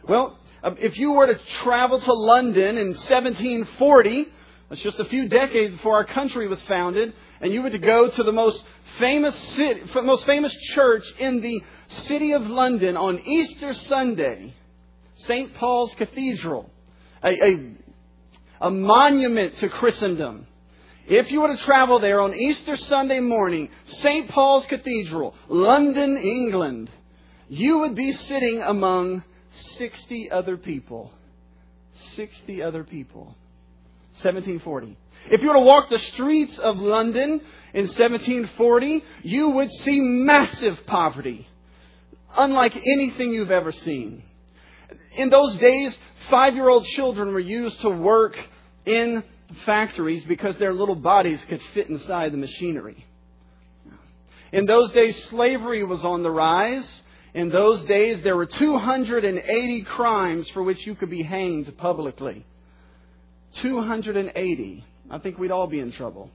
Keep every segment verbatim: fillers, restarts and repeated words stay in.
Well, if you were to travel to London in seventeen forty, that's just a few decades before our country was founded, and you were to go to the most famous city, most famous church in the city of London on Easter Sunday, Saint Paul's Cathedral, a, a, a monument to Christendom. If you were to travel there on Easter Sunday morning, Saint Paul's Cathedral, London, England, you would be sitting among sixty other people. sixty other people. seventeen forty. If you were to walk the streets of London in seventeen forty, you would see massive poverty, unlike anything you've ever seen. In those days, five-year-old children were used to work in factories because their little bodies could fit inside the machinery. In those days, slavery was on the rise. In those days, there were two hundred eighty crimes for which you could be hanged publicly. two hundred eighty. I think we'd all be in trouble.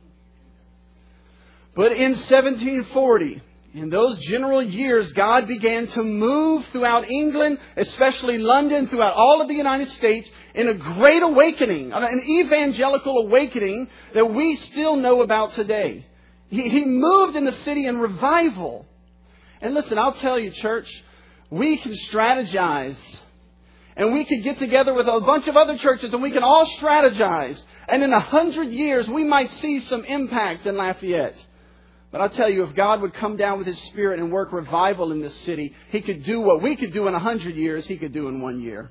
But in seventeen forty, in those general years, God began to move throughout England, especially London, throughout all of the United States, in a great awakening, an evangelical awakening that we still know about today. He, he moved in the city in revival. And listen, I'll tell you, church, we can strategize. And we could get together with a bunch of other churches and we can all strategize. And in a hundred years, we might see some impact in Lafayette. But I'll tell you, if God would come down with His Spirit and work revival in this city, He could do what we could do in a hundred years, He could do in one year.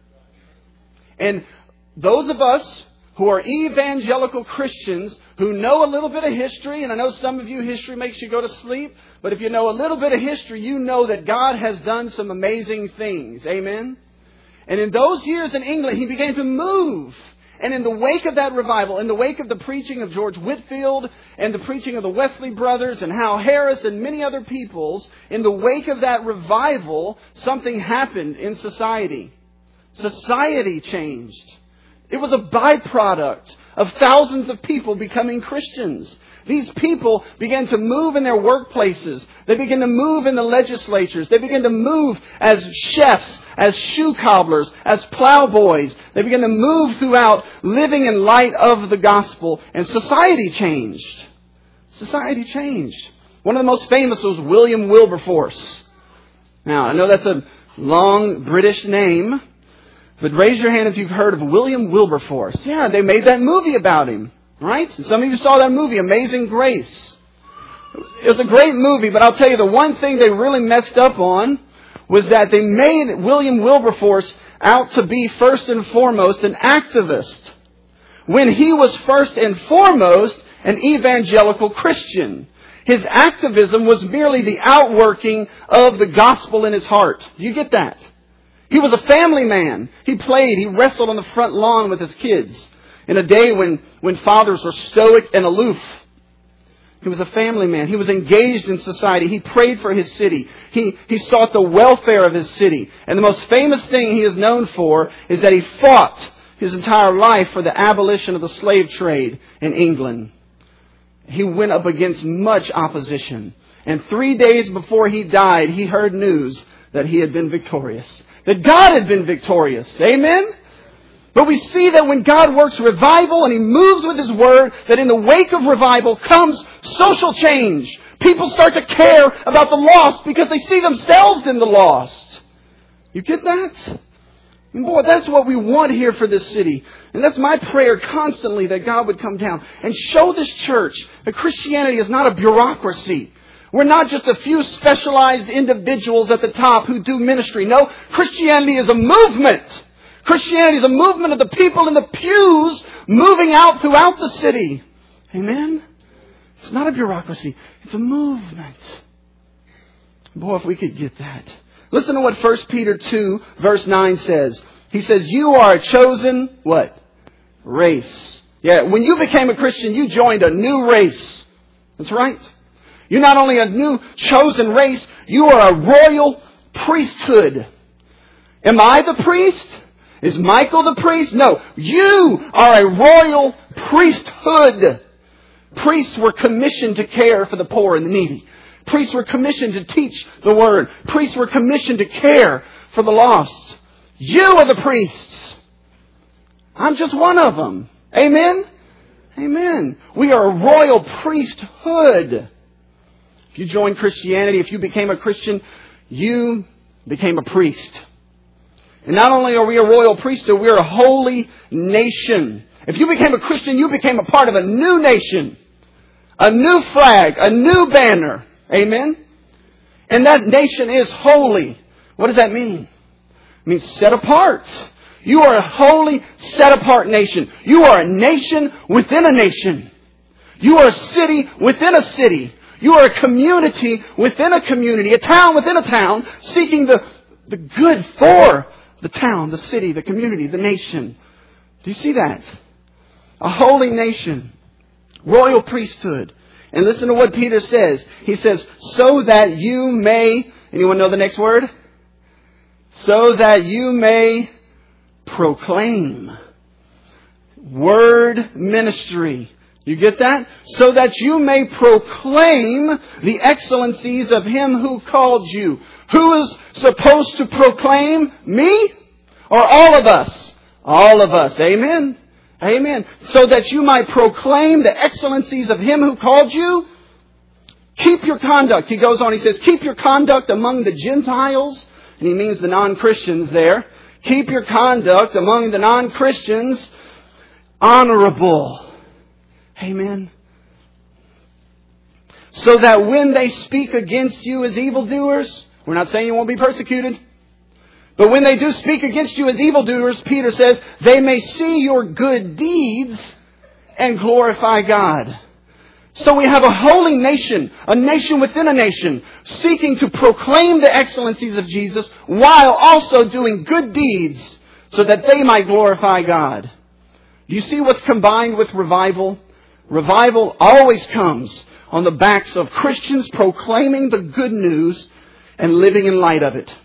And those of us who are evangelical Christians who know a little bit of history, and I know some of you, history makes you go to sleep, but if you know a little bit of history, you know that God has done some amazing things. Amen? And in those years in England, He began to move. And in the wake of that revival, in the wake of the preaching of George Whitefield and the preaching of the Wesley brothers and Hal Harris and many other peoples, in the wake of that revival, something happened in society. Society changed. It was a byproduct of thousands of people becoming Christians. These people began to move in their workplaces. They began to move in the legislatures. They began to move as chefs, as shoe cobblers, as plowboys. They began to move throughout, living in light of the gospel. And society changed. Society changed. One of the most famous was William Wilberforce. Now, I know that's a long British name, but raise your hand if you've heard of William Wilberforce. Yeah, they made that movie about him. Right? And some of you saw that movie, Amazing Grace. It was a great movie, but I'll tell you, the one thing they really messed up on was that they made William Wilberforce out to be first and foremost an activist, when he was first and foremost an evangelical Christian. His activism was merely the outworking of the gospel in his heart. Do you get that? He was a family man. He played, he wrestled on the front lawn with his kids. In a day when, when fathers were stoic and aloof. He was a family man. He was engaged in society. He prayed for his city. He, he sought the welfare of his city. And the most famous thing he is known for is that he fought his entire life for the abolition of the slave trade in England. He went up against much opposition. And three days before he died, he heard news that he had been victorious. That God had been victorious. Amen? But we see that when God works revival and He moves with His Word, that in the wake of revival comes social change. People start to care about the lost because they see themselves in the lost. You get that? And boy, that's what we want here for this city. And that's my prayer constantly, that God would come down and show this church that Christianity is not a bureaucracy. We're not just a few specialized individuals at the top who do ministry. No, Christianity is a movement. Christianity is a movement of the people in the pews moving out throughout the city. Amen? It's not a bureaucracy. It's a movement. Boy, if we could get that. Listen to what First Peter two, verse nine says. He says, you are a chosen, what? Race. Yeah, when you became a Christian, you joined a new race. That's right. You're not only a new chosen race, you are a royal priesthood. Am I the priest? Is Michael the priest? No. You are a royal priesthood. Priests were commissioned to care for the poor and the needy. Priests were commissioned to teach the word. Priests were commissioned to care for the lost. You are the priests. I'm just one of them. Amen? Amen. We are a royal priesthood. If you joined Christianity, if you became a Christian, you became a priest. And not only are we a royal priesthood, we are a holy nation. If you became a Christian, you became a part of a new nation. A new flag, a new banner. Amen? And that nation is holy. What does that mean? It means set apart. You are a holy, set-apart nation. You are a nation within a nation. You are a city within a city. You are a community within a community. A town within a town, seeking the, the good for the town, the city, the community, the nation. Do you see that? A holy nation. Royal priesthood. And listen to what Peter says. He says, so that you may... Anyone know the next word? So that you may... proclaim. Word ministry. You get that? So that you may proclaim the excellencies of Him who called you. Who is supposed to proclaim? Me? Or all of us? All of us. Amen? Amen. So that you might proclaim the excellencies of Him who called you. Keep your conduct. He goes on, he says, keep your conduct among the Gentiles. And he means the non-Christians there. Keep your conduct among the non-Christians honorable. Amen. So that when they speak against you as evildoers, we're not saying you won't be persecuted, but when they do speak against you as evildoers, Peter says, they may see your good deeds and glorify God. So we have a holy nation, a nation within a nation, seeking to proclaim the excellencies of Jesus while also doing good deeds so that they might glorify God. Do you see what's combined with revival? Revival always comes on the backs of Christians proclaiming the good news and living in light of it.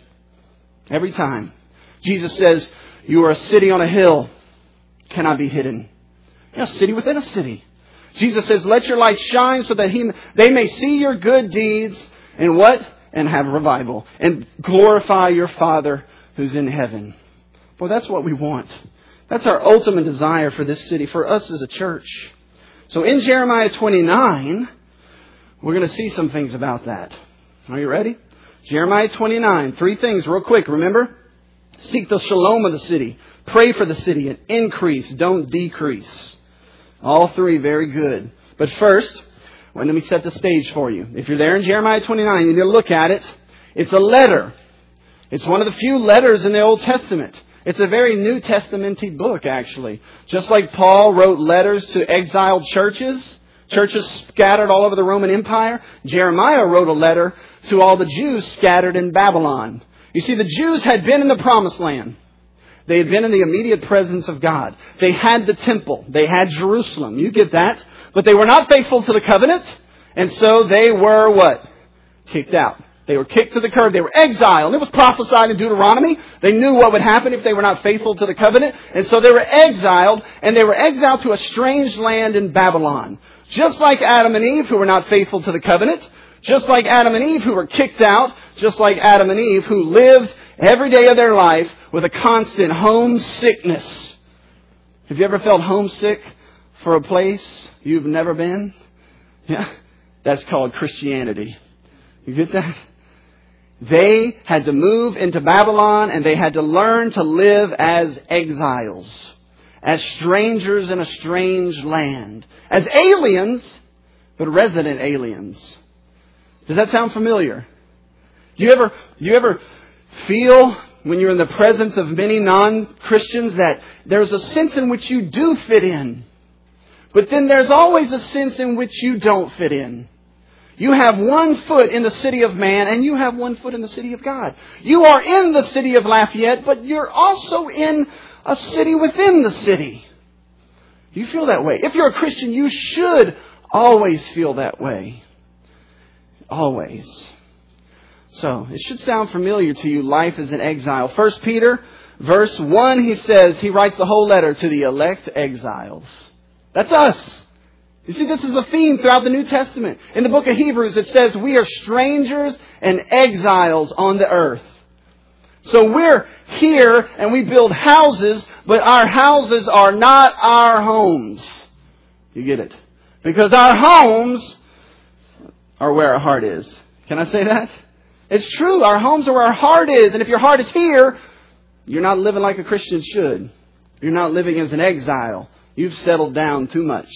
Every time. Jesus says, you are a city on a hill, cannot be hidden. You're a city within a city. Jesus says, let your light shine so that he, they may see your good deeds and what? And have revival. And glorify your Father who's in heaven. Well, that's what we want. That's our ultimate desire for this city, for us as a church. So in Jeremiah twenty-nine, we're going to see some things about that. Are you ready? Jeremiah twenty-nine. Three things real quick. Remember? Seek the shalom of the city. Pray for the city and increase, don't decrease. All three, very good. But first, well, let me set the stage for you. If you're there in Jeremiah twenty-nine, you need to look at it. It's a letter. It's one of the few letters in the Old Testament. It's a very New Testament-y book, actually. Just like Paul wrote letters to exiled churches, churches scattered all over the Roman Empire, Jeremiah wrote a letter to all the Jews scattered in Babylon. You see, the Jews had been in the Promised Land. They had been in the immediate presence of God. They had the temple. They had Jerusalem. You get that? But they were not faithful to the covenant. And so they were what? Kicked out. They were kicked to the curb. They were exiled. And it was prophesied in Deuteronomy. They knew what would happen if they were not faithful to the covenant. And so they were exiled. And they were exiled to a strange land in Babylon. Just like Adam and Eve, who were not faithful to the covenant. Just like Adam and Eve, who were kicked out. Just like Adam and Eve, who lived every day of their life with a constant homesickness. Have you ever felt homesick for a place you've never been? Yeah, that's called Christianity. You get that? They had to move into Babylon and they had to learn to live as exiles, as strangers in a strange land, as aliens, but resident aliens. Does that sound familiar? Do you ever, do you ever feel when you're in the presence of many non-Christians that there's a sense in which you do fit in, but then there's always a sense in which you don't fit in? You have one foot in the city of man and you have one foot in the city of God. You are in the city of Lafayette, but you're also in a city within the city. Do you feel that way? If you're a Christian, you should always feel that way. Always. So, it should sound familiar to you, life as an exile. First Peter, verse one, he says, he writes the whole letter to the elect exiles. That's us. You see, this is the theme throughout the New Testament. In the book of Hebrews, it says we are strangers and exiles on the earth. So we're here and we build houses, but our houses are not our homes. You get it? Because our homes are where our heart is. Can I say that? It's true. Our homes are where our heart is. And if your heart is here, you're not living like a Christian should. You're not living as an exile. You've settled down too much.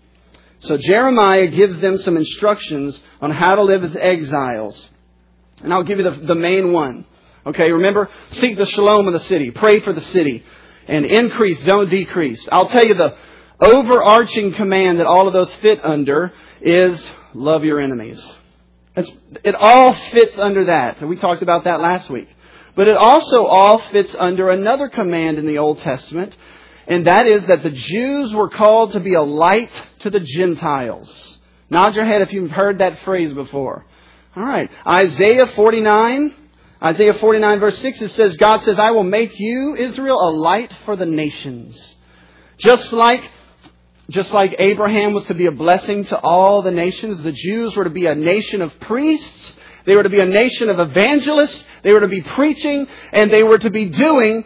So Jeremiah gives them some instructions on how to live as exiles. And I'll give you the, the main one. Okay, remember, seek the shalom of the city. Pray for the city. And increase, don't decrease. I'll tell you the overarching command that all of those fit under is love your enemies. It's, it all fits under that. We talked about that last week. But it also all fits under another command in the Old Testament. And that is that the Jews were called to be a light to the Gentiles. Nod your head if you've heard that phrase before. All right. Isaiah forty-nine. Isaiah forty-nine verse six, it says, God says, I will make you, Israel, a light for the nations. Just like, just like Abraham was to be a blessing to all the nations, the Jews were to be a nation of priests. They were to be a nation of evangelists. They were to be preaching, and they were to be doing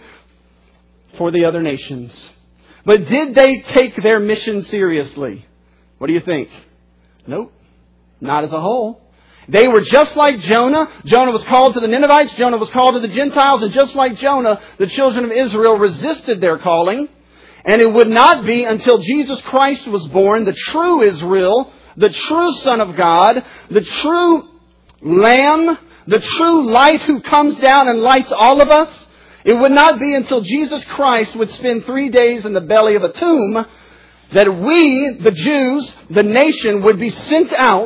for the other nations. But did they take their mission seriously? What do you think? Nope. Not as a whole. They were just like Jonah. Jonah was called to the Ninevites. Jonah was called to the Gentiles. And just like Jonah, the children of Israel resisted their calling. And it would not be until Jesus Christ was born, the true Israel, the true Son of God, the true Lamb, the true light who comes down and lights all of us. It would not be until Jesus Christ would spend three days in the belly of a tomb that we, the Jews, the nation, would be sent out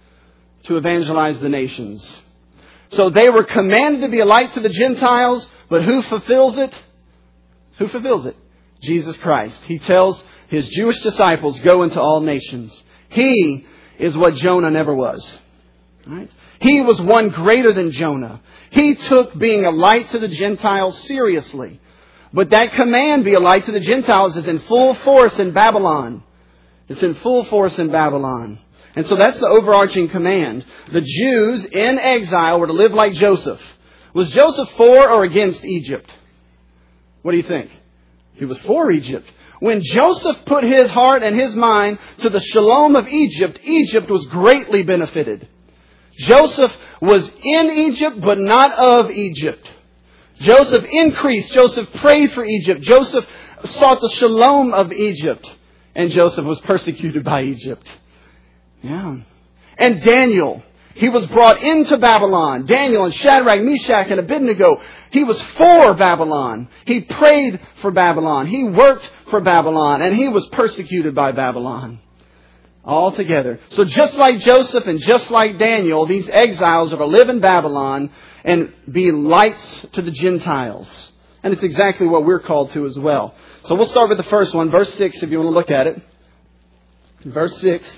to evangelize the nations. So they were commanded to be a light to the Gentiles, but who fulfills it? Who fulfills it? Jesus Christ. He tells His Jewish disciples, go into all nations. He is what Jonah never was. Right? He was one greater than Jonah. He took being a light to the Gentiles seriously. But that command, be a light to the Gentiles, is in full force in Babylon. It's in full force in Babylon. And so that's the overarching command. The Jews in exile were to live like Joseph. Was Joseph for or against Egypt? What do you think? He was for Egypt. When Joseph put his heart and his mind to the shalom of Egypt, Egypt was greatly benefited. Joseph was in Egypt, but not of Egypt. Joseph increased. Joseph prayed for Egypt. Joseph sought the shalom of Egypt. And Joseph was persecuted by Egypt. Yeah. And Daniel, he was brought into Babylon. Daniel and Shadrach, Meshach, and Abednego, he was for Babylon. He prayed for Babylon. He worked for Babylon. And he was persecuted by Babylon. All together. So just like Joseph and just like Daniel, these exiles are to live in Babylon and be lights to the Gentiles. And it's exactly what we're called to as well. So we'll start with the first one, verse six, if you want to look at it. Verse six.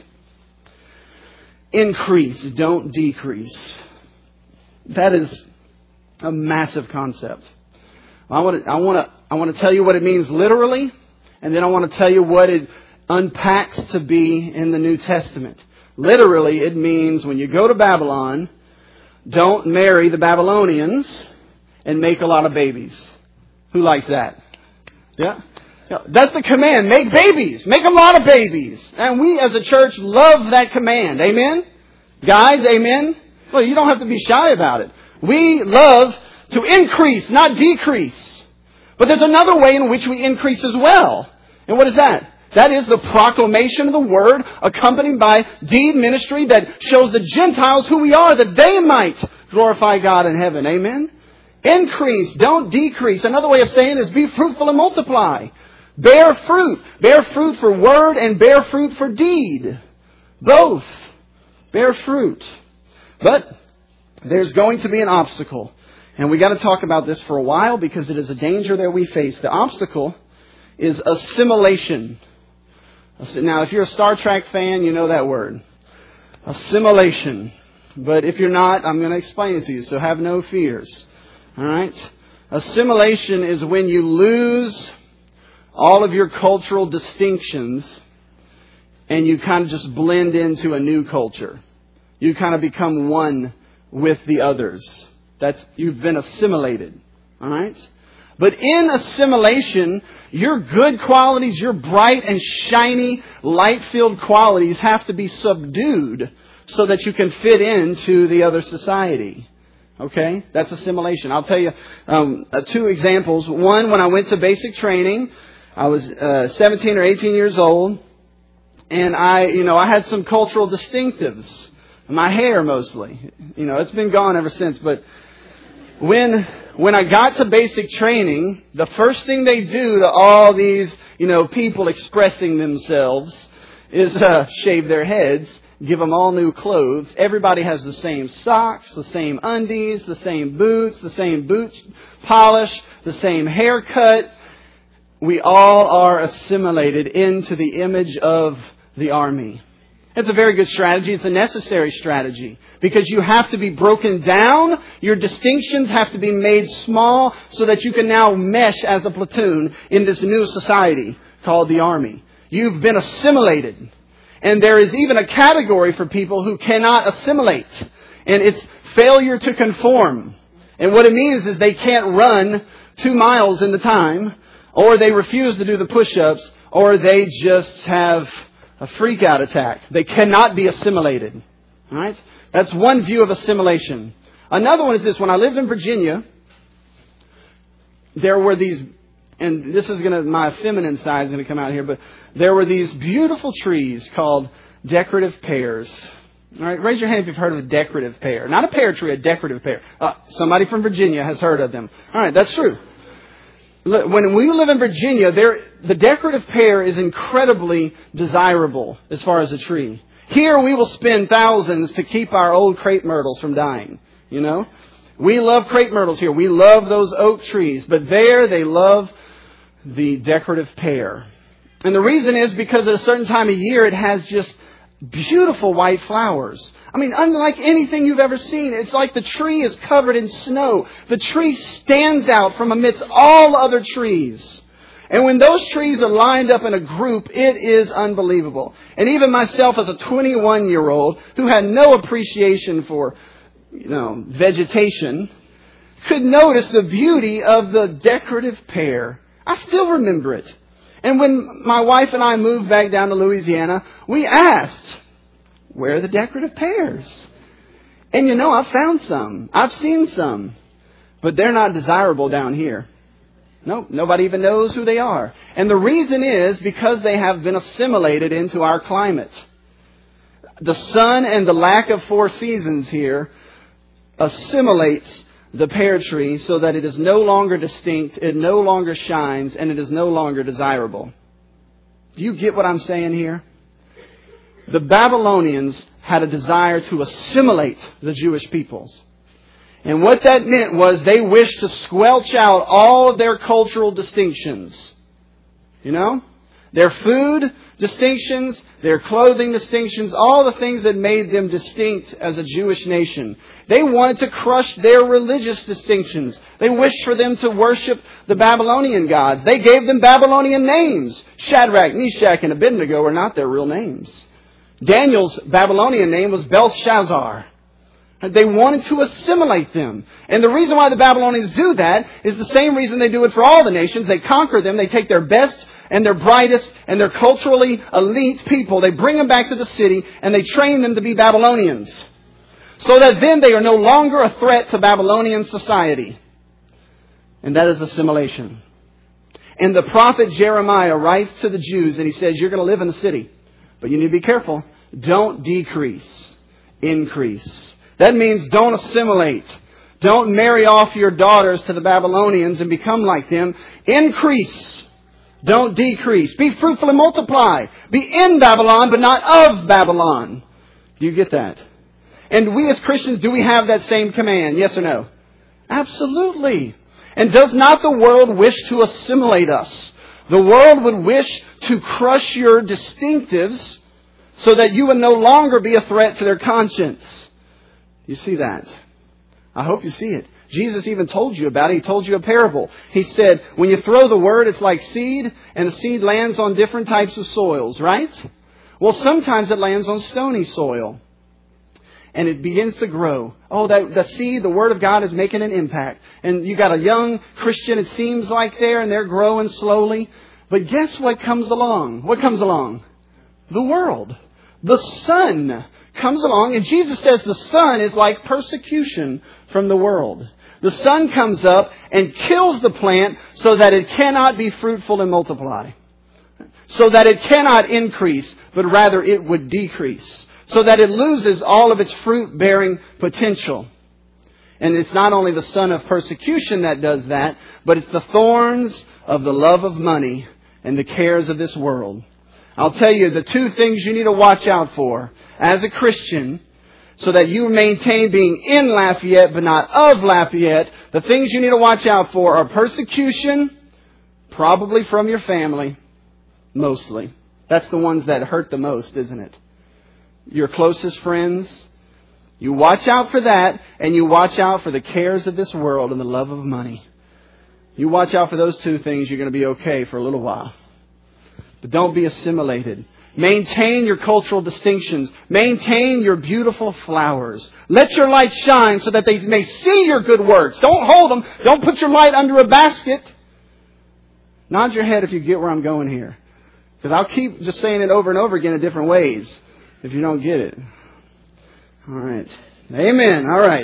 Increase, don't decrease. That is a massive concept. I want to, I want to, I want to tell you what it means literally, and then I want to tell you what it unpacks to be in the New Testament. Literally, it means when you go to Babylon, don't marry the Babylonians and make a lot of babies. Who likes that? Yeah? Yeah. That's the command. Make babies. Make a lot of babies. And we as a church love that command. Amen? Guys, amen? Well, you don't have to be shy about it. We love to increase, not decrease. But there's another way in which we increase as well. And what is that? That is the proclamation of the Word accompanied by deed ministry that shows the Gentiles who we are, that they might glorify God in heaven. Amen? Increase, don't decrease. Another way of saying it is be fruitful and multiply. Bear fruit. Bear fruit for word and bear fruit for deed. Both. Bear fruit. But there's going to be an obstacle. And we got to talk about this for a while because it is a danger that we face. The obstacle is assimilation. Now, if you're a Star Trek fan, you know that word. Assimilation. But if you're not, I'm going to explain it to you, so have no fears. All right? Assimilation is when you lose all of your cultural distinctions and you kind of just blend into a new culture. You kind of become one with the others. That's, you've been assimilated. All right? But in assimilation, your good qualities, your bright and shiny, light-filled qualities have to be subdued so that you can fit into the other society. Okay? That's assimilation. I'll tell you um, uh, two examples. One, when I went to basic training, I was uh, seventeen or eighteen years old, and I, you know, I had some cultural distinctives. My hair mostly. You know, it's been gone ever since. But when when I got to basic training, the first thing they do to all these, you know, people expressing themselves is uh, shave their heads, give them all new clothes. Everybody has the same socks, the same undies, the same boots, the same boot polish, the same haircut. We all are assimilated into the image of the army. It's a very good strategy. It's a necessary strategy because you have to be broken down. Your distinctions have to be made small so that you can now mesh as a platoon in this new society called the army. You've been assimilated. And there is even a category for people who cannot assimilate. And it's failure to conform. And what it means is they can't run two miles in the time, or they refuse to do the push-ups, or they just have a freak-out attack. They cannot be assimilated. All right? That's one view of assimilation. Another one is this. When I lived in Virginia, there were these, and this is going to, my feminine side is going to come out here, but there were these beautiful trees called decorative pears. All right? Raise your hand if you've heard of a decorative pear. Not a pear tree, a decorative pear. Uh, somebody from Virginia has heard of them. All right, that's true. When we live in Virginia, there, the decorative pear is incredibly desirable as far as a tree. Here we will spend thousands to keep our old crepe myrtles from dying. You know, we love crepe myrtles here. We love those oak trees. But there they love the decorative pear. And the reason is because at a certain time of year it has just beautiful white flowers. I mean, unlike anything you've ever seen. It's like the tree is covered in snow. The tree stands out from amidst all other trees. And when those trees are lined up in a group, it is unbelievable. And even myself as a twenty-one-year-old who had no appreciation for, you know, vegetation, could notice the beauty of the decorative pear. I still remember it. And when my wife and I moved back down to Louisiana, we asked, where are the decorative pears? And you know, I've found some. I've seen some. But they're not desirable down here. No, nobody even knows who they are. And the reason is because they have been assimilated into our climate. The sun and the lack of four seasons here assimilates the pear tree so that it is no longer distinct, it no longer shines, and it is no longer desirable. Do you get what I'm saying here? The Babylonians had a desire to assimilate the Jewish peoples. And what that meant was they wished to squelch out all of their cultural distinctions. You know? Their food distinctions, their clothing distinctions, all the things that made them distinct as a Jewish nation. They wanted to crush their religious distinctions. They wished for them to worship the Babylonian gods. They gave them Babylonian names. Shadrach, Meshach, and Abednego are not their real names. Daniel's Babylonian name was Belshazzar. They wanted to assimilate them. And the reason why the Babylonians do that is the same reason they do it for all the nations. They conquer them. They take their best and their brightest and their culturally elite people. They bring them back to the city and they train them to be Babylonians. So that then they are no longer a threat to Babylonian society. And that is assimilation. And the prophet Jeremiah writes to the Jews and he says, you're going to live in the city, but you need to be careful. Don't decrease, increase. That means don't assimilate. Don't marry off your daughters to the Babylonians and become like them. Increase. Don't decrease. Be fruitful and multiply. Be in Babylon, but not of Babylon. Do you get that? And we as Christians, do we have that same command? Yes or no? Absolutely. And does not the world wish to assimilate us? The world would wish to crush your distinctives so that you would no longer be a threat to their conscience. You see that? I hope you see it. Jesus even told you about it. He told you a parable. He said, when you throw the word, it's like seed, and the seed lands on different types of soils, right? Well, sometimes it lands on stony soil. and it begins to grow. Oh, that the seed, the Word of God is making an impact. And you got a young Christian, it seems like there, and they're growing slowly. But guess what comes along? What comes along? The world. The sun comes along, and Jesus says the sun is like persecution from the world. The sun comes up and kills the plant so that it cannot be fruitful and multiply. So that it cannot increase, but rather it would decrease. So that it loses all of its fruit-bearing potential. And it's not only the son of persecution that does that, but it's the thorns of the love of money and the cares of this world. I'll tell you the two things you need to watch out for as a Christian so that you maintain being in Lafayette but not of Lafayette. The things you need to watch out for are persecution, probably from your family, mostly. That's the ones that hurt the most, isn't it? Your closest friends. You watch out for that, and you watch out for the cares of this world and the love of money. You watch out for those two things, you're going to be okay for a little while. But don't be assimilated. Maintain your cultural distinctions. Maintain your beautiful flowers. Let your light shine so that they may see your good works. Don't hold them. Don't put your light under a basket. Nod your head if you get where I'm going here. Because I'll keep just saying it over and over again in different ways if you don't get it. All right. Amen. All right.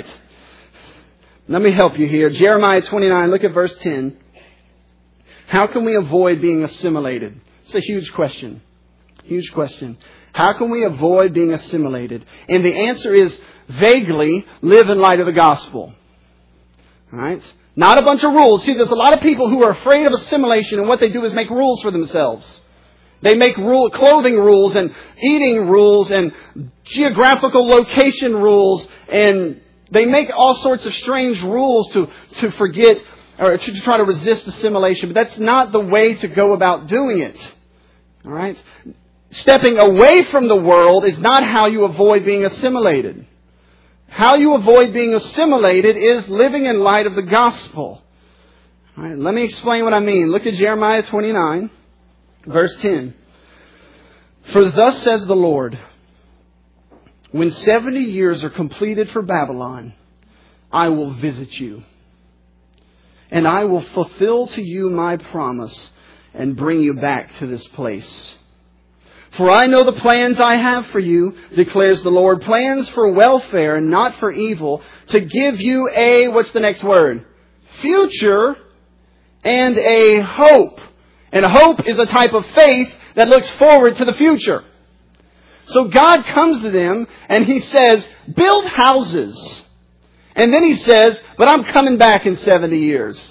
Let me help you here. Jeremiah twenty-nine, look at verse ten. How can we avoid being assimilated? It's a huge question. Huge question. How can we avoid being assimilated? And the answer is vaguely live in light of the gospel. All right? Not a bunch of rules. See, there's a lot of people who are afraid of assimilation, and what they do is make rules for themselves. They make rule, clothing rules and eating rules and geographical location rules, and they make all sorts of strange rules to, to forget or to try to resist assimilation. But that's not the way to go about doing it. All right? Stepping away from the world is not how you avoid being assimilated. How you avoid being assimilated is living in light of the gospel. All right, let me explain what I mean. Look at Jeremiah twenty-nine, verse ten. For thus says the Lord, when seventy years are completed for Babylon, I will visit you. And I will fulfill to you my promise and bring you back to this place. For I know the plans I have for you, declares the Lord, plans for welfare and not for evil, to give you a, what's the next word? Future and a hope. And hope is a type of faith that looks forward to the future. So God comes to them and He says, build houses. And then He says, but I'm coming back in seventy years.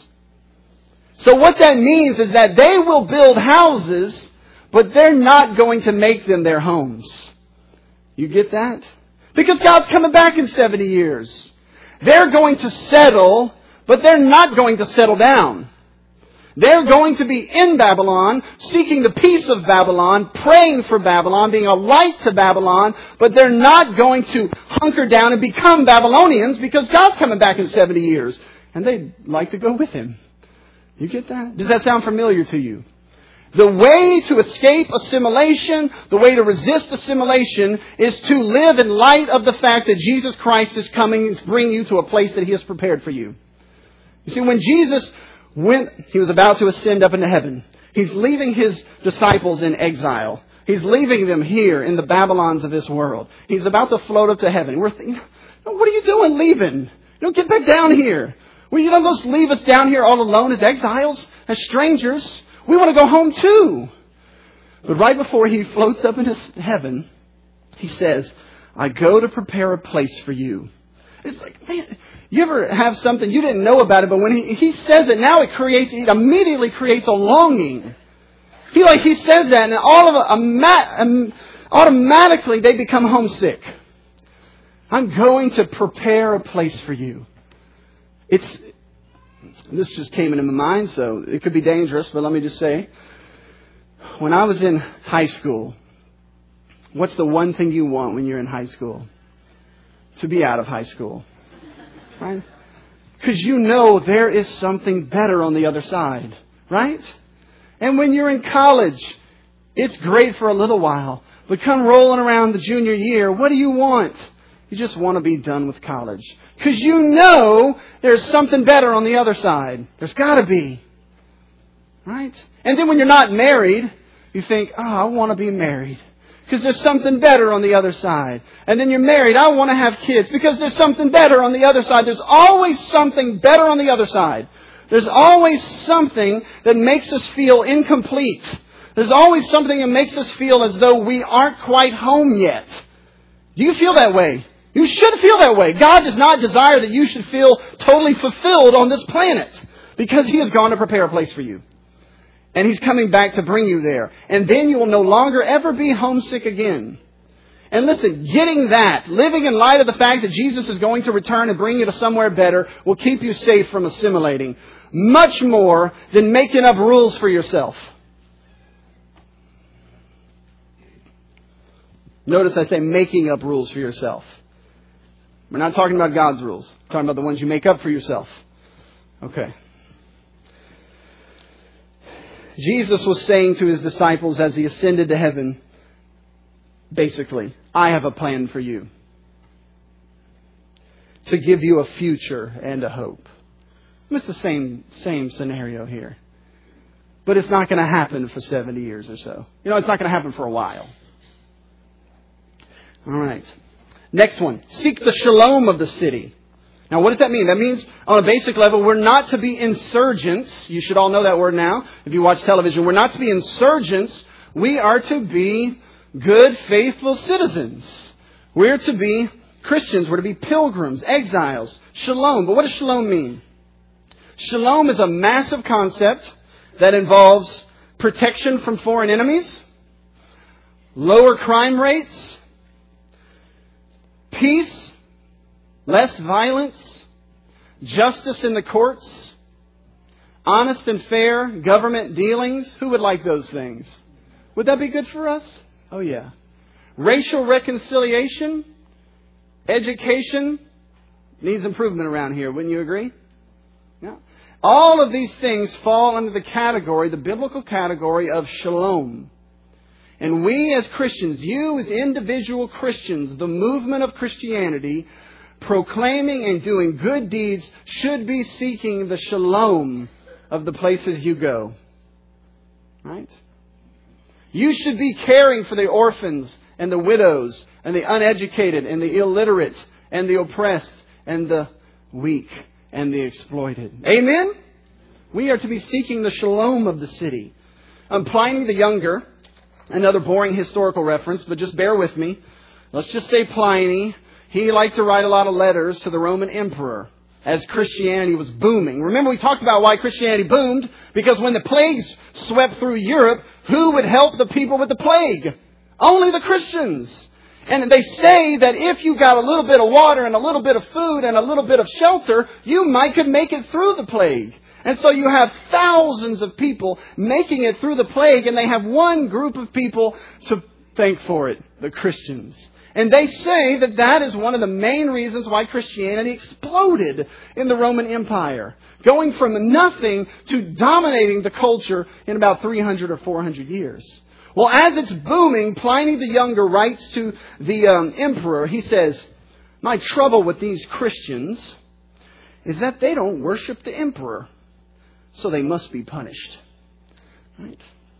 So what that means is that they will build houses, but they're not going to make them their homes. You get that? Because God's coming back in seventy years. They're going to settle, but they're not going to settle down. They're going to be in Babylon, seeking the peace of Babylon, praying for Babylon, being a light to Babylon, but they're not going to hunker down and become Babylonians because God's coming back in seventy years. And they'd like to go with Him. You get that? Does that sound familiar to you? The way to escape assimilation, the way to resist assimilation, is to live in light of the fact that Jesus Christ is coming to bring you to a place that He has prepared for you. You see, when Jesus went, He was about to ascend up into heaven. He's leaving His disciples in exile. He's leaving them here in the Babylons of this world. He's about to float up to heaven. We're thinking, what are you doing leaving? You don't get back down here. Well, you don't just leave us down here all alone as exiles, as strangers. We want to go home too. But right before He floats up into heaven, He says, I go to prepare a place for you. It's like, man, you ever have something, you didn't know about it, but when he, he says it, now it creates, it immediately creates a longing. I feel like He says that, and all of it, automatically they become homesick. I'm going to prepare a place for you. It's, this just came into my mind, so it could be dangerous, but let me just say, when I was in high school, what's the one thing you want when you're in high school? To be out of high school. Right? Because you know there is something better on the other side. Right? And when you're in college, it's great for a little while. But come rolling around the junior year, what do you want? You just want to be done with college. Because you know there's something better on the other side. There's got to be. Right? And then when you're not married, you think, oh, I want to be married. Because there's something better on the other side. And then you're married, I want to have kids. Because there's something better on the other side. There's always something better on the other side. There's always something that makes us feel incomplete. There's always something that makes us feel as though we aren't quite home yet. Do you feel that way? You should feel that way. God does not desire that you should feel totally fulfilled on this planet. Because He has gone to prepare a place for you. And He's coming back to bring you there. And then you will no longer ever be homesick again. And listen, getting that, living in light of the fact that Jesus is going to return and bring you to somewhere better, will keep you safe from assimilating. Much more than making up rules for yourself. Notice I say making up rules for yourself. We're not talking about God's rules. We're talking about the ones you make up for yourself. Okay. Jesus was saying to His disciples as He ascended to heaven, basically, I have a plan for you. To give you a future and a hope. It's the same, same scenario here. But it's not going to happen for seventy years or so. You know, it's not going to happen for a while. All right. Next one. Seek the shalom of the city. Now, what does that mean? That means, on a basic level, we're not to be insurgents. You should all know that word now, if you watch television. We're not to be insurgents. We are to be good, faithful citizens. We're to be Christians. We're to be pilgrims, exiles. Shalom. But what does shalom mean? Shalom is a massive concept that involves protection from foreign enemies, lower crime rates, peace, less violence, justice in the courts, honest and fair government dealings. Who would like those things? Would that be good for us? Oh, yeah. Racial reconciliation, education needs improvement around here. Wouldn't you agree? Yeah. All of these things fall under the category, the biblical category of shalom. And we as Christians, you as individual Christians, the movement of Christianity, proclaiming and doing good deeds, should be seeking the shalom of the places you go. Right? You should be caring for the orphans and the widows and the uneducated and the illiterate and the oppressed and the weak and the exploited. Amen? We are to be seeking the shalom of the city. Um, Pliny the Younger, another boring historical reference, but just bear with me. Let's just say Pliny. He liked to write a lot of letters to the Roman emperor as Christianity was booming. Remember, we talked about why Christianity boomed. Because when the plagues swept through Europe, who would help the people with the plague? Only the Christians. And they say that if you got a little bit of water and a little bit of food and a little bit of shelter, you might could make it through the plague. And so you have thousands of people making it through the plague, and they have one group of people to thank for it, the Christians. And they say that that is one of the main reasons why Christianity exploded in the Roman Empire, going from nothing to dominating the culture in about three hundred or four hundred years. Well, as it's booming, Pliny the Younger writes to the um, emperor. He says, my trouble with these Christians is that they don't worship the emperor, so they must be punished. Right?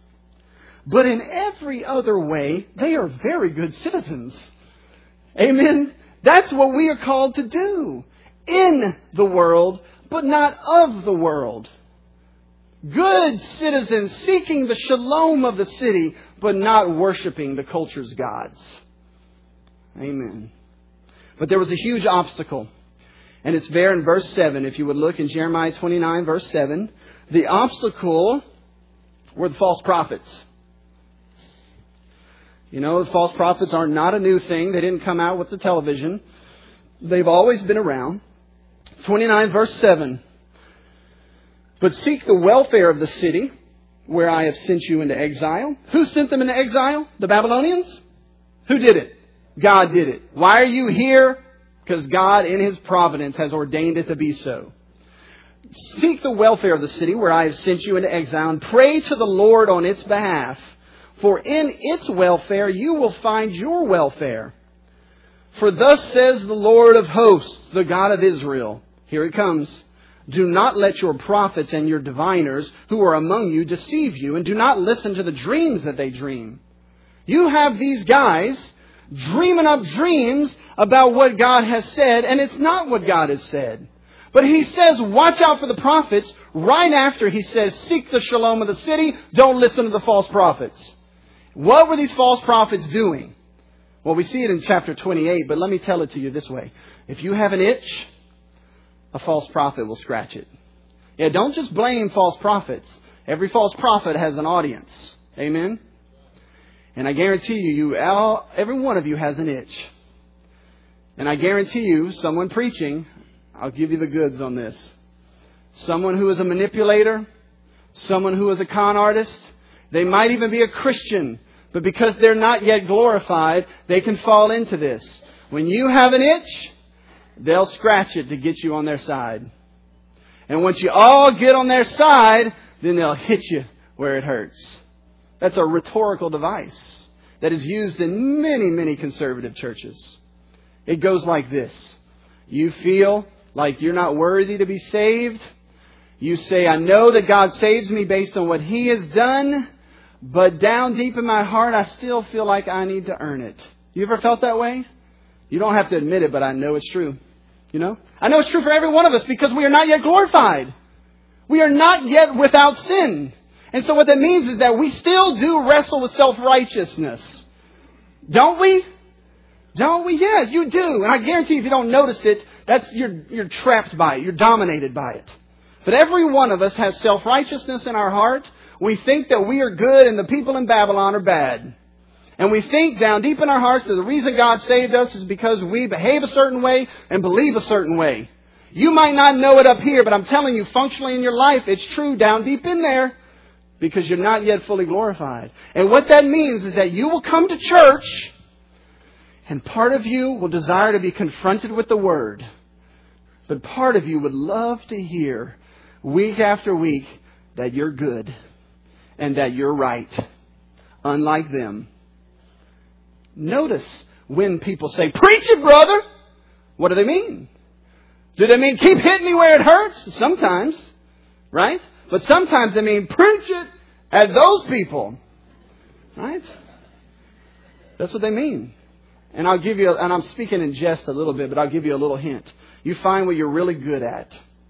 But in every other way, they are very good citizens. Amen? That's what we are called to do. In the world, but not of the world. Good citizens seeking the shalom of the city, but not worshiping the culture's gods. Amen. But there was a huge obstacle. And it's there in verse seven. If you would look in Jeremiah twenty-nine, verse seven. The obstacle were the false prophets. You know, the false prophets are not a new thing. They didn't come out with the television. They've always been around. twenty-nine, verse seven. But seek the welfare of the city where I have sent you into exile. Who sent them into exile? The Babylonians? Who did it? God did it. Why are you here? Because God in His providence has ordained it to be so. Seek the welfare of the city where I have sent you into exile, and pray to the Lord on its behalf. For in its welfare you will find your welfare. For thus says the Lord of hosts, the God of Israel. Here it comes. Do not let your prophets and your diviners who are among you deceive you, and do not listen to the dreams that they dream. You have these guys dreaming up dreams about what God has said, and it's not what God has said. But He says, watch out for the prophets, right after He says, seek the shalom of the city, don't listen to the false prophets. What were these false prophets doing? Well, we see it in chapter twenty-eight, but let me tell it to you this way. If you have an itch, a false prophet will scratch it. Yeah, don't just blame false prophets. Every false prophet has an audience. Amen? And I guarantee you, you all, every one of you has an itch. And I guarantee you, someone preaching, I'll give you the goods on this. Someone who is a manipulator, someone who is a con artist, they might even be a Christian, but because they're not yet glorified, they can fall into this. When you have an itch, they'll scratch it to get you on their side. And once you all get on their side, then they'll hit you where it hurts. That's a rhetorical device that is used in many, many conservative churches. It goes like this. You feel like you're not worthy to be saved. You say, I know that God saves me based on what He has done, but down deep in my heart, I still feel like I need to earn it. You ever felt that way? You don't have to admit it, but I know it's true. You know? I know it's true for every one of us because we are not yet glorified. We are not yet without sin. And so what that means is that we still do wrestle with self-righteousness. Don't we? Don't we? Yes, you do. And I guarantee if you don't notice it, that's you're you're trapped by it. You're dominated by it. But every one of us has self-righteousness in our heart. We think that we are good and the people in Babylon are bad. And we think down deep in our hearts that the reason God saved us is because we behave a certain way and believe a certain way. You might not know it up here, but I'm telling you, functionally in your life, it's true down deep in there because you're not yet fully glorified. And what that means is that you will come to church and part of you will desire to be confronted with the Word. But part of you would love to hear week after week that you're good and that you're right, unlike them. Notice when people say, preach it, brother. What do they mean? Do they mean keep hitting me where it hurts? Sometimes, right? But sometimes they mean preach it at those people, right? That's what they mean. And I'll give you, and I'm speaking in jest a little bit, but I'll give you a little hint. You find what you're really good at.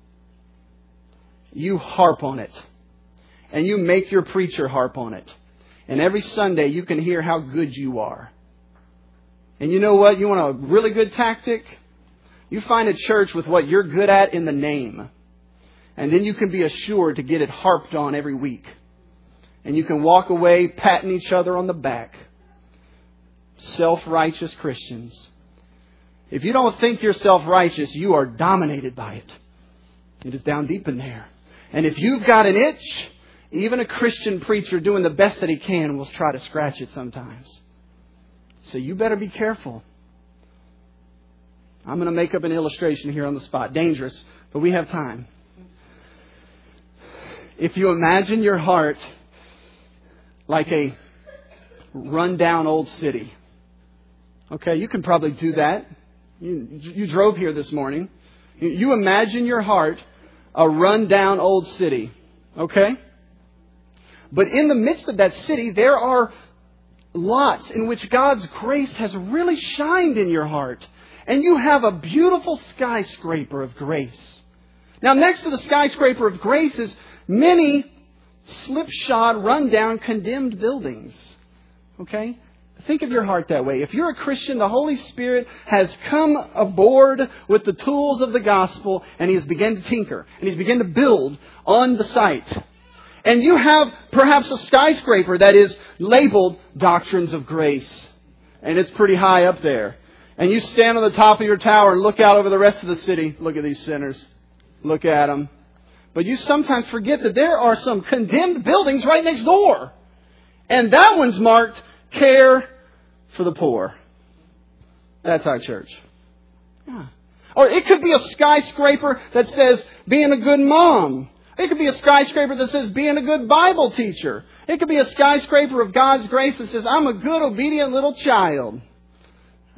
You harp on it. And you make your preacher harp on it. And every Sunday you can hear how good you are. And you know what? You want a really good tactic? You find a church with what you're good at in the name. And then you can be assured to get it harped on every week. And you can walk away patting each other on the back. Self-righteous Christians. If you don't think you're self-righteous, you are dominated by it. It is down deep in there. And if you've got an itch, even a Christian preacher doing the best that he can will try to scratch it sometimes. So you better be careful. I'm going to make up an illustration here on the spot. Dangerous, but we have time. If you imagine your heart like a run-down old city. Okay, you can probably do that. You, you drove here this morning. You imagine your heart a run-down old city. Okay? But in the midst of that city, there are lots in which God's grace has really shined in your heart. And you have a beautiful skyscraper of grace. Now, next to the skyscraper of grace is many slipshod, run-down, condemned buildings. Okay? Think of your heart that way. If you're a Christian, the Holy Spirit has come aboard with the tools of the gospel and He has begun to tinker. And He's begun to build on the site. And you have perhaps a skyscraper that is labeled Doctrines of Grace. And it's pretty high up there. And you stand on the top of your tower and look out over the rest of the city. Look at these sinners. Look at them. But you sometimes forget that there are some condemned buildings right next door. And that one's marked Care for the Poor. That's our church. Yeah. Or it could be a skyscraper that says being a good mom. It could be a skyscraper that says being a good Bible teacher. It could be a skyscraper of God's grace that says I'm a good, obedient little child. Right?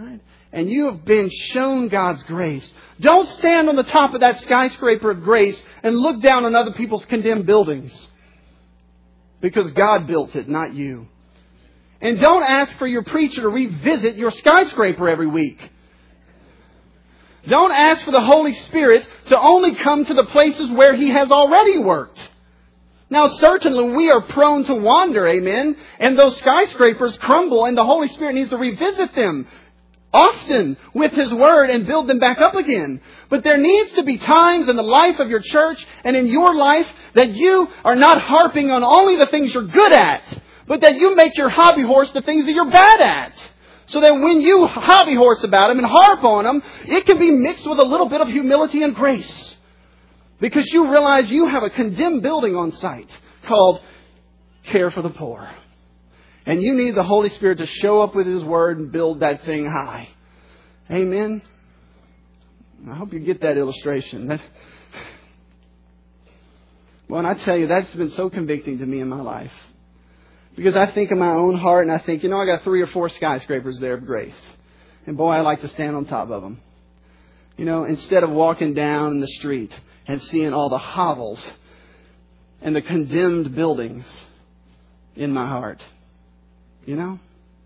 and you have been shown God's grace, don't stand on the top of that skyscraper of grace and look down on other people's condemned buildings. Because God built it, not you. And don't ask for your preacher to revisit your skyscraper every week. Don't ask for the Holy Spirit to only come to the places where He has already worked. Now, certainly we are prone to wander, amen? And those skyscrapers crumble and the Holy Spirit needs to revisit them often with His Word and build them back up again. But there needs to be times in the life of your church and in your life that you are not harping on only the things you're good at, but that you make your hobby horse the things that you're bad at. So that when you hobby horse about them and harp on them, it can be mixed with a little bit of humility and grace. Because you realize you have a condemned building on site called Care for the Poor. And you need the Holy Spirit to show up with His Word and build that thing high. Amen? I hope you get that illustration. That... Well, and I tell you, that's been so convicting to me in my life. Because I think in my own heart and I think, you know, I got three or four skyscrapers there of grace. And boy, I like to stand on top of them. You know, instead of walking down the street and seeing all the hovels and the condemned buildings in my heart. You know?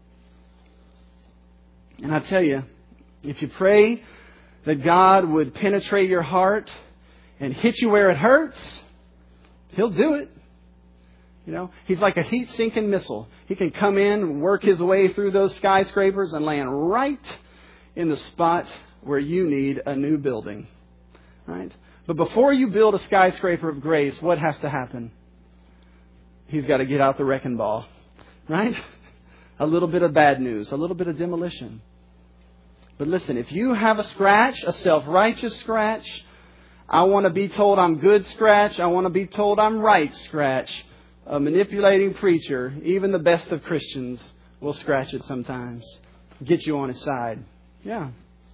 And I tell you, if you pray that God would penetrate your heart and hit you where it hurts, He'll do it. You know, He's like a heat-sinking missile. He can come in and work His way through those skyscrapers and land right in the spot where you need a new building. Right? But before you build a skyscraper of grace, what has to happen? He's got to get out the wrecking ball. Right? A little bit of bad news, a little bit of demolition. But listen, if you have a scratch, a self-righteous scratch, I want to be told I'm good scratch, I want to be told I'm right scratch, a manipulating preacher, even the best of Christians, will scratch it sometimes. Get you on his side. Yeah.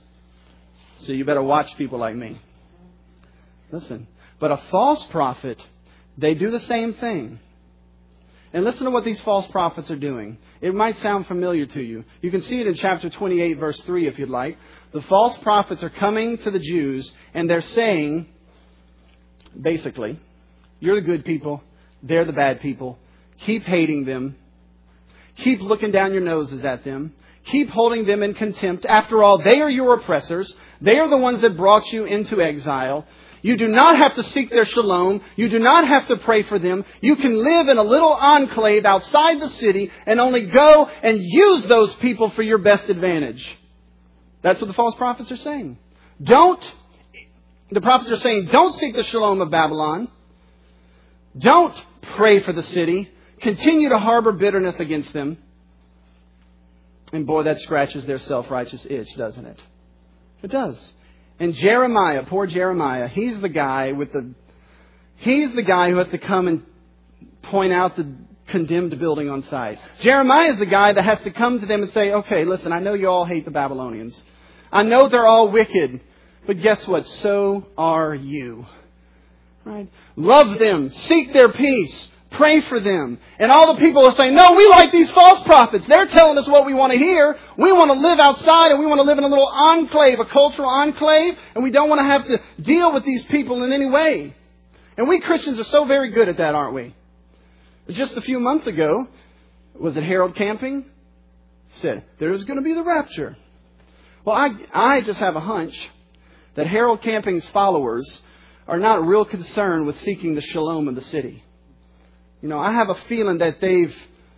So you better watch people like me. Listen. But a false prophet, they do the same thing. And listen to what these false prophets are doing. It might sound familiar to you. You can see it in chapter twenty-eight, verse three, if you'd like. The false prophets are coming to the Jews, and they're saying, basically, you're the good people. They're the bad people. Keep hating them. Keep looking down your noses at them. Keep holding them in contempt. After all, they are your oppressors. They are the ones that brought you into exile. You do not have to seek their shalom. You do not have to pray for them. You can live in a little enclave outside the city and only go and use those people for your best advantage. That's what the false prophets are saying. Don't, the prophets are saying, don't seek the shalom of Babylon. Don't pray for the city. Continue to harbor bitterness against them. And boy, that scratches their self-righteous itch, doesn't it? It does. And Jeremiah, poor Jeremiah, he's the guy with the, he's the guy who has to come and point out the condemned building on site. Jeremiah is the guy that has to come to them and say, okay, listen, I know you all hate the Babylonians. I know they're all wicked. But guess what? So are you. Right? Love them. Seek their peace. Pray for them. And all the people are saying, no, we like these false prophets. They're telling us what we want to hear. We want to live outside and we want to live in a little enclave, a cultural enclave. And we don't want to have to deal with these people in any way. And we Christians are so very good at that, aren't we? Just a few months ago, was it Harold Camping? Said, there's going to be the rapture. Well, I, I just have a hunch that Harold Camping's followers are not real concerned with seeking the shalom of the city. You know, I have a feeling that they've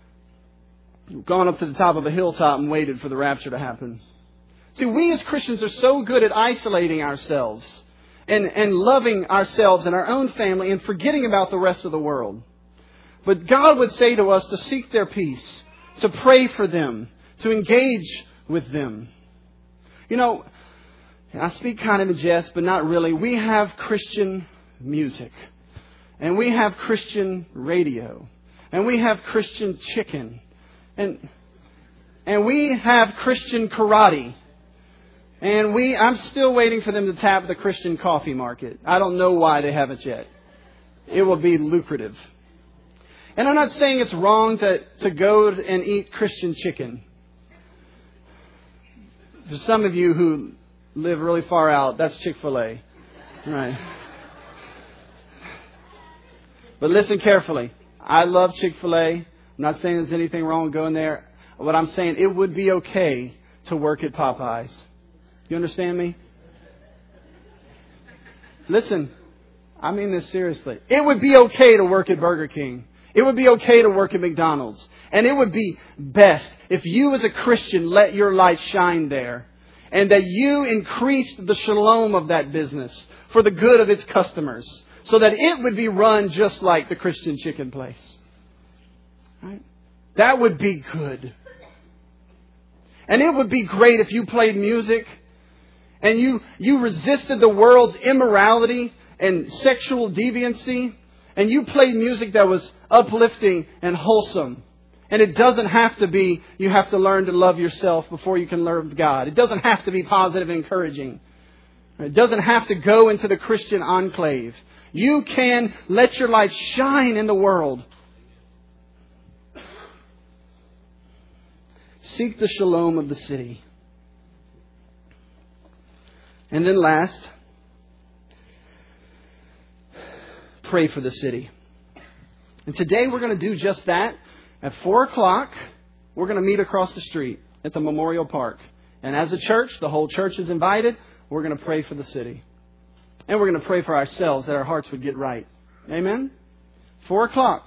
gone up to the top of a hilltop and waited for the rapture to happen. See, we as Christians are so good at isolating ourselves and, and loving ourselves and our own family and forgetting about the rest of the world. But God would say to us to seek their peace, to pray for them, to engage with them. You know, I speak kind of in jest, but not really. We have Christian music. And we have Christian radio. And we have Christian chicken. And and we have Christian karate. And we I'm still waiting for them to tap the Christian coffee market. I don't know why they haven't yet. It will be lucrative. And I'm not saying it's wrong to, to go and eat Christian chicken. For some of you who live really far out, that's Chick-fil-A. Right. But listen carefully. I love Chick-fil-A. I'm not saying there's anything wrong with going there. What I'm saying, it would be okay to work at Popeyes. You understand me? Listen, I mean this seriously. It would be okay to work at Burger King. It would be okay to work at McDonald's. And it would be best if you as a Christian let your light shine there. And that you increased the shalom of that business for the good of its customers. So that it would be run just like the Christian chicken place. Right? That would be good. And it would be great if you played music and you, you resisted the world's immorality and sexual deviancy, and you played music that was uplifting and wholesome. And it doesn't have to be, you have to learn to love yourself before you can love God. It doesn't have to be positive and encouraging. It doesn't have to go into the Christian enclave. You can let your light shine in the world. Seek the shalom of the city. And then last, pray for the city. And today we're going to do just that. At four o'clock, we're going to meet across the street at the Memorial Park. And as a church, the whole church is invited. We're going to pray for the city. And we're going to pray for ourselves that our hearts would get right. Amen? Four o'clock.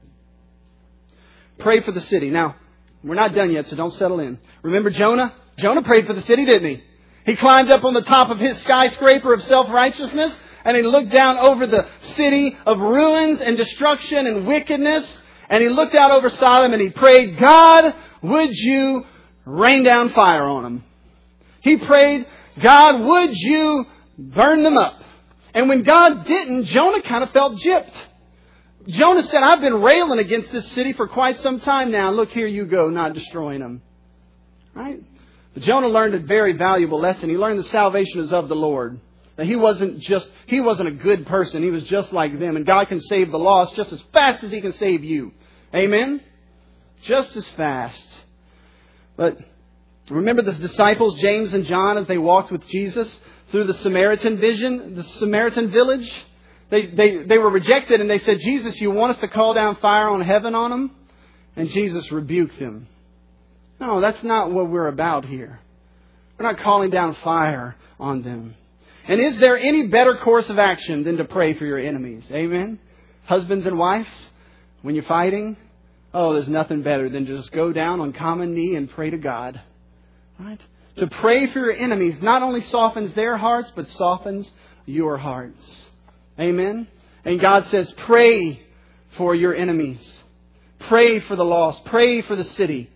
Pray for the city. Now, we're not done yet, so don't settle in. Remember Jonah? Jonah prayed for the city, didn't he? He climbed up on the top of his skyscraper of self-righteousness, and he looked down over the city of ruins and destruction and wickedness. And he looked out over Sodom and he prayed, God, would you rain down fire on them? He prayed, God, would you burn them up? And when God didn't, Jonah kind of felt gypped. Jonah said, I've been railing against this city for quite some time now. Look, here you go, not destroying them. Right? But Jonah learned a very valuable lesson. He learned that salvation is of the Lord. That he wasn't just, he wasn't a good person. He was just like them. And God can save the lost just as fast as He can save you. Amen? Just as fast. But remember the disciples, James and John, as they walked with Jesus through the Samaritan vision, the Samaritan village. They, they, they were rejected and they said, Jesus, you want us to call down fire on heaven on them? And Jesus rebuked them. No, that's not what we're about here. We're not calling down fire on them. And is there any better course of action than to pray for your enemies? Amen? Husbands and wives, when you're fighting, oh, there's nothing better than to just go down on common knee and pray to God. Right? To pray for your enemies not only softens their hearts, but softens your hearts. Amen? And God says, pray for your enemies. Pray for the lost. Pray for the city.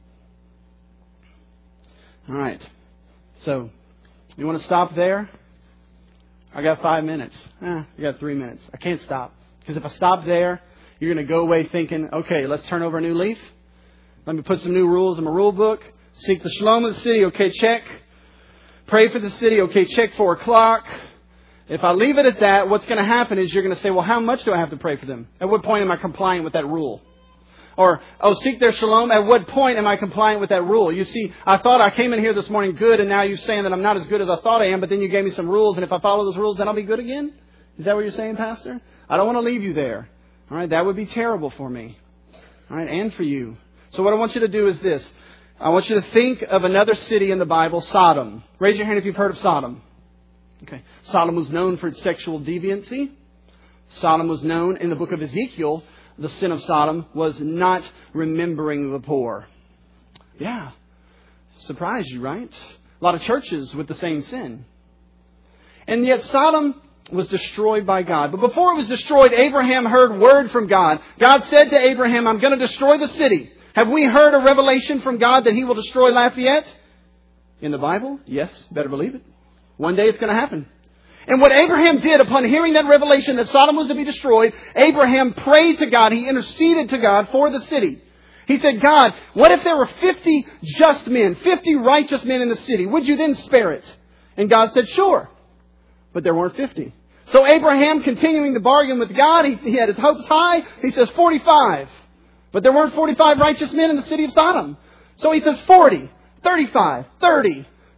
All right. So, you want to stop there? I got five minutes. Eh, I got three minutes. I can't stop. Because if I stop there, you're going to go away thinking, okay, let's turn over a new leaf. Let me put some new rules in my rule book. Seek the shalom of the city. Okay, check. Pray for the city. Okay, check four o'clock. If I leave it at that, what's going to happen is you're going to say, well, how much do I have to pray for them? At what point am I complying with that rule? Or, oh, seek their shalom. At what point am I complying with that rule? You see, I thought I came in here this morning good, and now you're saying that I'm not as good as I thought I am, but then you gave me some rules, and if I follow those rules, then I'll be good again? Is that what you're saying, Pastor? I don't want to leave you there. All right, that would be terrible for me. All right, and for you. So what I want you to do is this. I want you to think of another city in the Bible, Sodom. Raise your hand if you've heard of Sodom. Okay. Sodom was known for its sexual deviancy. Sodom was known in the book of Ezekiel. The sin of Sodom was not remembering the poor. Yeah. Surprised you, right? A lot of churches with the same sin. And yet Sodom was destroyed by God. But before it was destroyed, Abraham heard word from God. God said to Abraham, I'm going to destroy the city. Have we heard a revelation from God that He will destroy Lafayette? In the Bible? Yes, better believe it. One day it's going to happen. And what Abraham did upon hearing that revelation that Sodom was to be destroyed, Abraham prayed to God. He interceded to God for the city. He said, God, what if there were fifty just men, fifty righteous men in the city? Would you then spare it? And God said, sure. But there weren't fifty. So Abraham, continuing to bargain with God, he, he had his hopes high. He says forty-five. But there weren't forty-five righteous men in the city of Sodom. So he says forty, thirty-five, thirty,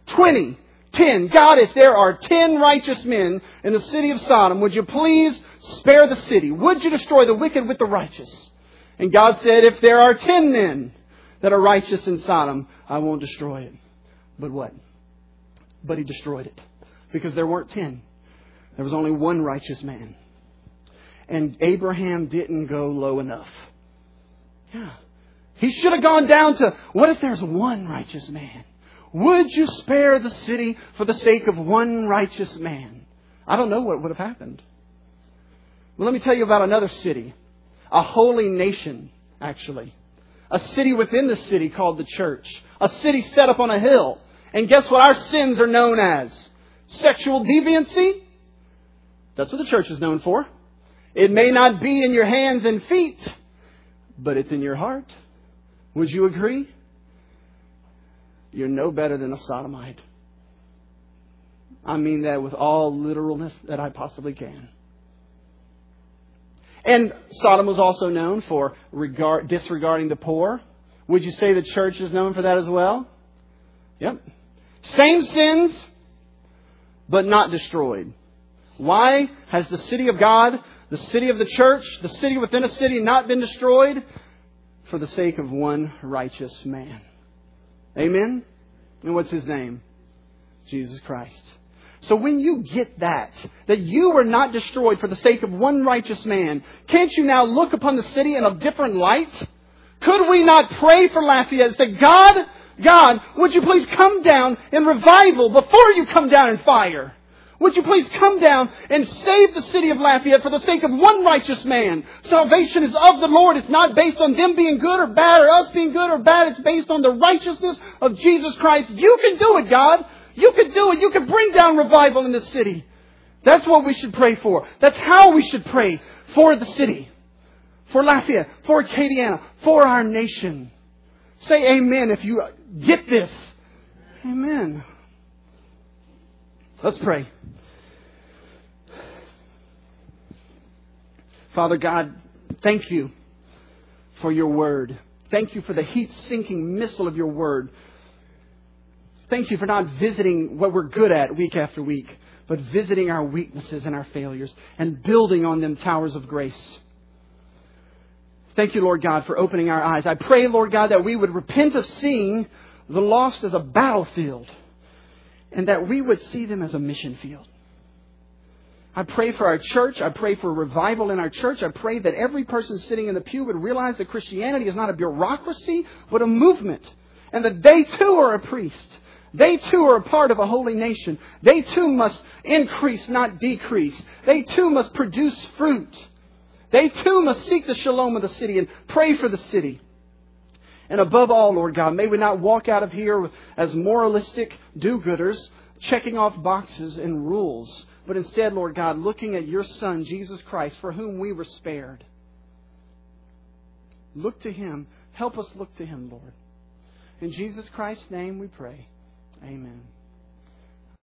twenty, ten. God, if there are ten righteous men in the city of Sodom, would you please spare the city? Would you destroy the wicked with the righteous? And God said, if there are ten men that are righteous in Sodom, I won't destroy it. But what? But He destroyed it. Because there weren't ten. There was only one righteous man. And Abraham didn't go low enough. Yeah. He should have gone down to, what if there's one righteous man? Would you spare the city for the sake of one righteous man? I don't know what would have happened. Well, let me tell you about another city. A holy nation, actually. A city within the city called the church. A city set up on a hill. And guess what our sins are known as? Sexual deviancy. That's what the church is known for. It may not be in your hands and feet, but it's in your heart. Would you agree? You're no better than a sodomite. I mean that with all literalness that I possibly can. And Sodom was also known for regard, disregarding the poor. Would you say the church is known for that as well? Yep. Same sins, but not destroyed. Why has the city of God, the city of the church, the city within a city not been destroyed? For the sake of one righteous man. Amen? And what's His name? Jesus Christ. So when you get that, that you were not destroyed for the sake of one righteous man, can't you now look upon the city in a different light? Could we not pray for Lafayette and say, God, God, would you please come down in revival before you come down in fire? Would you please come down and save the city of Lafayette for the sake of one righteous man? Salvation is of the Lord. It's not based on them being good or bad or us being good or bad. It's based on the righteousness of Jesus Christ. You can do it, God. You can do it. You can bring down revival in the city. That's what we should pray for. That's how we should pray for the city. For Lafayette. For Acadiana. For our nation. Say amen if you get this. Amen. Let's pray. Father God, thank you for your word. Thank you for the heat-sinking missile of your word. Thank you for not visiting what we're good at week after week, but visiting our weaknesses and our failures and building on them towers of grace. Thank you, Lord God, for opening our eyes. I pray, Lord God, that we would repent of seeing the lost as a battlefield and that we would see them as a mission field. I pray for our church. I pray for revival in our church. I pray that every person sitting in the pew would realize that Christianity is not a bureaucracy, but a movement. And that they too are a priest. They too are a part of a holy nation. They too must increase, not decrease. They too must produce fruit. They too must seek the shalom of the city and pray for the city. And above all, Lord God, may we not walk out of here as moralistic do-gooders, checking off boxes and rules. But instead, Lord God, looking at your Son, Jesus Christ, for whom we were spared. Look to Him. Help us look to Him, Lord. In Jesus Christ's name we pray. Amen.